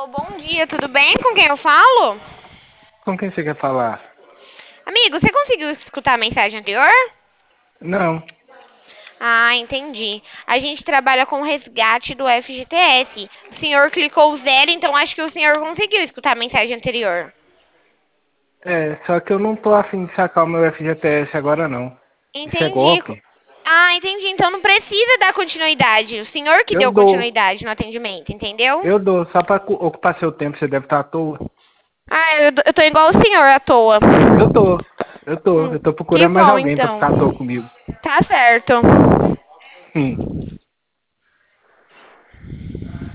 Bom dia, tudo bem? Com quem eu falo? Com quem você quer falar? Amigo, você conseguiu escutar a mensagem anterior? Não. Ah, entendi. A gente trabalha com resgate do FGTS. O senhor clicou zero, então acho que o senhor conseguiu escutar a mensagem anterior. Só que eu não tô afim de sacar o meu FGTS agora não. Isso é Entendi. golpe? Ah, entendi. Então não precisa dar continuidade. O senhor que Eu deu dou. continuidade no atendimento, entendeu? Eu dou. Só pra ocupar seu tempo, você deve estar à toa. Ah, eu tô igual o senhor à toa. Eu tô. Eu tô. Eu tô Que procurando mais bom, alguém pra então. ficar à toa comigo. Tá certo. Hum.